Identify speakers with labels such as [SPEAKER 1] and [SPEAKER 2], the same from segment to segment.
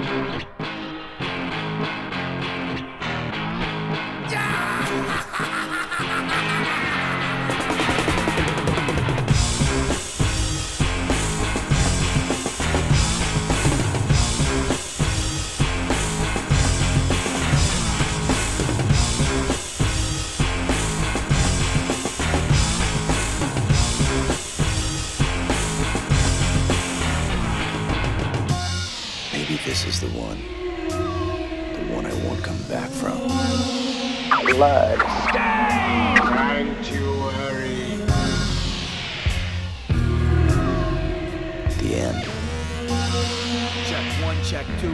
[SPEAKER 1] Maybe this is the one I won't come back from.
[SPEAKER 2] Blood.
[SPEAKER 3] Sanctuary.
[SPEAKER 1] The end.
[SPEAKER 4] Check one, check two.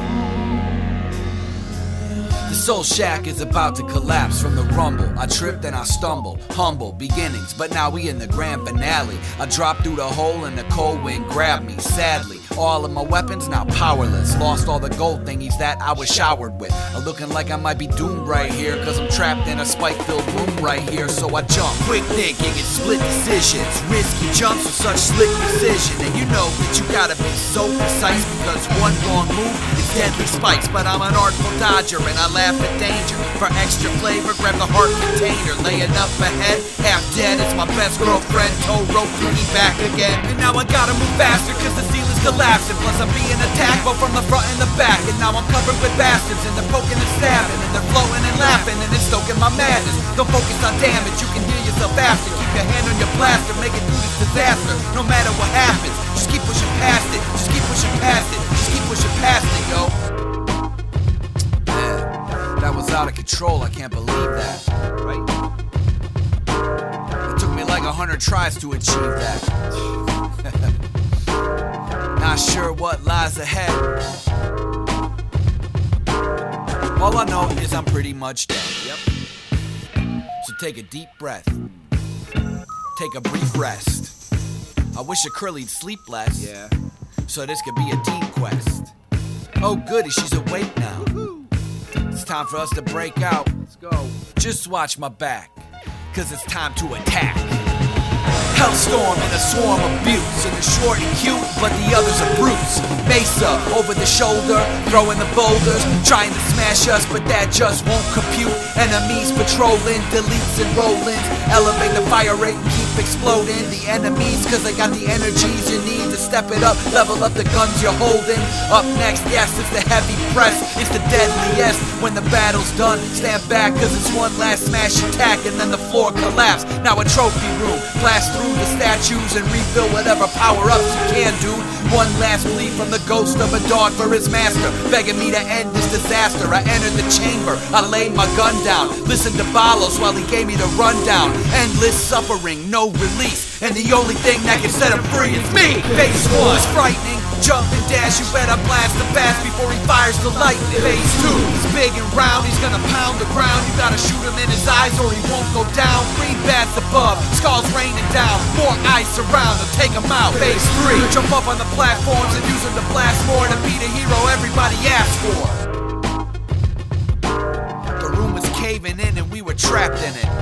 [SPEAKER 4] The Soul Shack is about to collapse from the rumble. I tripped and I stumbled, humble beginnings, but now we in the grand finale. I dropped through the hole and the cold wind grabbed me, sadly. All of my weapons now powerless. Lost all the gold thingies that I was showered with. I'm looking like I might be doomed right here, cause I'm trapped in a spike-filled room right here. So I jump, quick thinking and split decisions. Risky jumps with such slick precision. And you know that you gotta be so precise, because one wrong move is deadly spikes. But I'm an artful dodger and I laugh at danger. For extra flavor, grab the heart container. Laying up ahead, half dead, it's my best girlfriend. Toe rope, me back again. And now I gotta move faster, cause the ceiling's collapsing. Plus I'm being attacked both from the front and the back. And now I'm covered with bastards, and they're poking and stabbing, and they're floating and laughing, and it's stoking my madness. Don't focus on damage, you can hear yourself after. Keep your hand on your blaster, make it through this disaster. No matter what happens, just keep pushing past it. Just keep pushing past it. Just keep pushing past it, yo. Man, that was out of control, I can't believe that. Right? It took me like 100 tries to achieve that. Not sure what lies ahead. All I know is I'm pretty much dead. Yep. So take a deep breath. Take a brief rest. I wish a curly'd sleep less. Yeah. So this could be a team quest. Oh goody, she's awake now. Woo-hoo. It's time for us to break out. Let's go. Just watch my back, cause it's time to attack. Hellstorm and a swarm of buttes, and the short and cute, but the others are brutes. Mesa over the shoulder, throwing the boulders, trying to smash us, but that just won't compute. Enemies patrolling, deletes and rollins, elevate the fire rate and keep exploding. The enemies, cause they got the energies you need to step it up, level up the guns you're holding. Up next, yes, it's the heavy press, it's the deadliest. When the battle's done, stand back, cause it's one last smash attack, and then the floor collapse. Now a trophy room, blast through the statues and refill whatever power-ups you can, dude. One last plea from the ghost of a dog for his master, begging me to end this disaster. I entered the chamber, I laid my gun down, listened to Balos while he gave me the rundown. Endless suffering, no release, and the only thing that can set him free is me. Phase 1 is frightening, jump and dash, you better blast the fast before he fires the lightning. Phase 2, he's big and round, he's gonna pound the ground. You gotta shoot him in his eyes or he won't go down. Green bats above, skulls raining down, more eyes surround, they'll take him out. Phase 3, jump up on the platforms and use him to blast more, to be the hero everybody asked for. The room was caving in and we were trapped in it.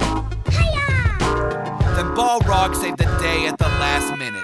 [SPEAKER 4] Then Balrog saved the day at the last minute.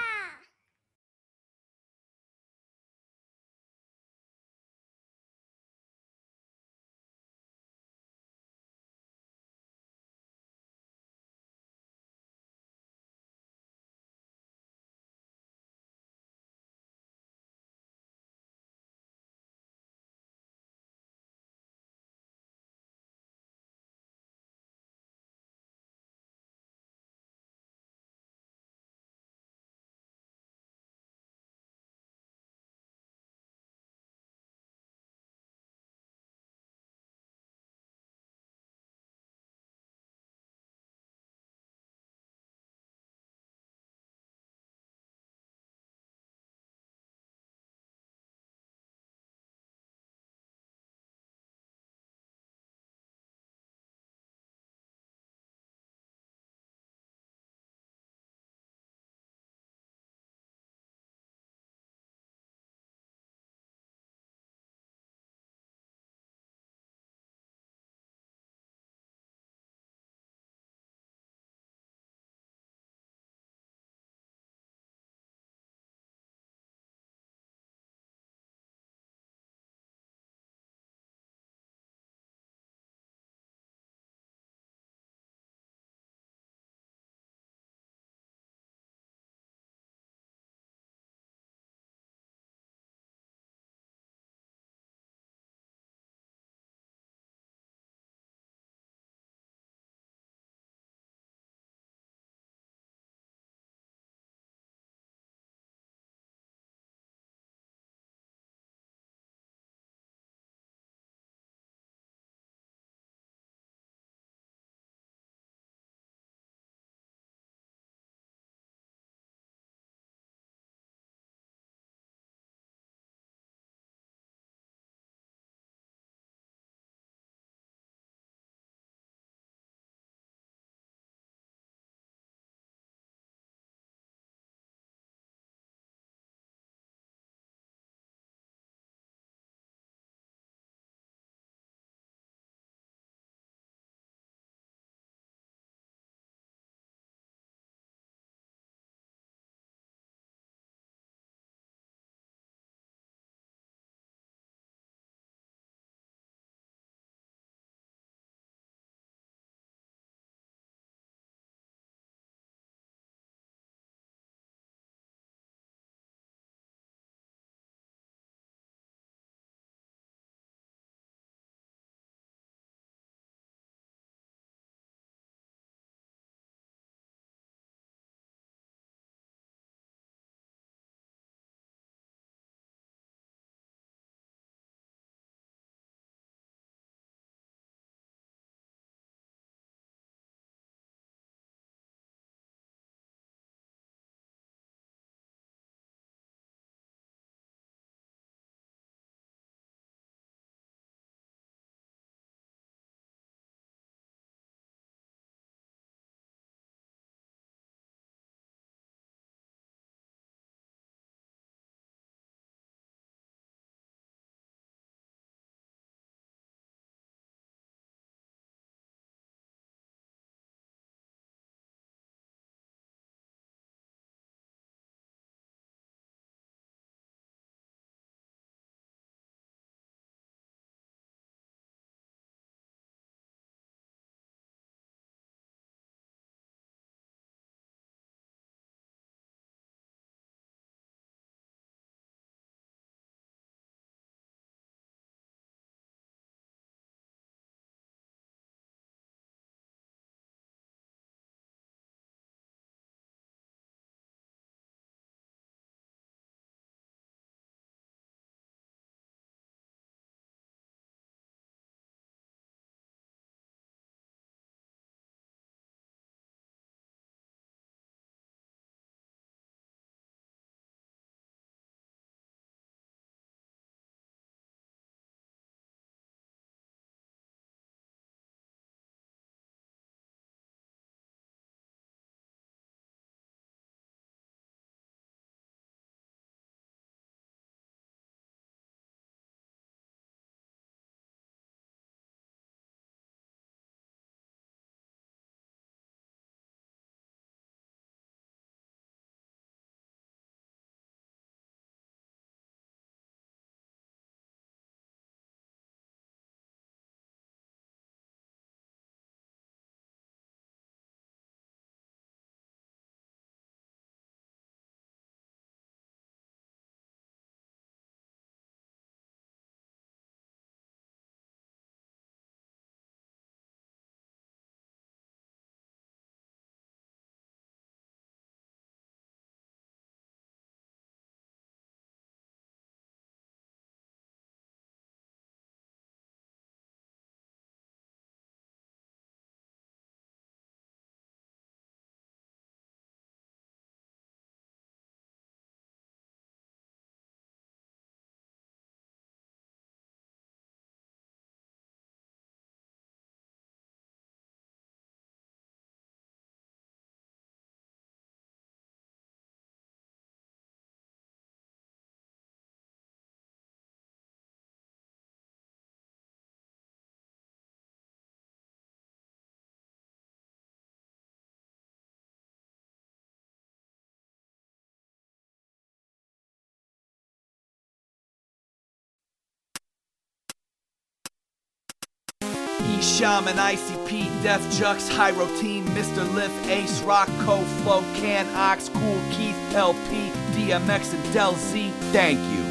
[SPEAKER 4] Shaman, ICP, Def Jux, Hyro Team, Mr. Lift, Ace Rock, Co Flow, Can Ox, Cool Keith, LP, DMX, and Del Z. Thank you.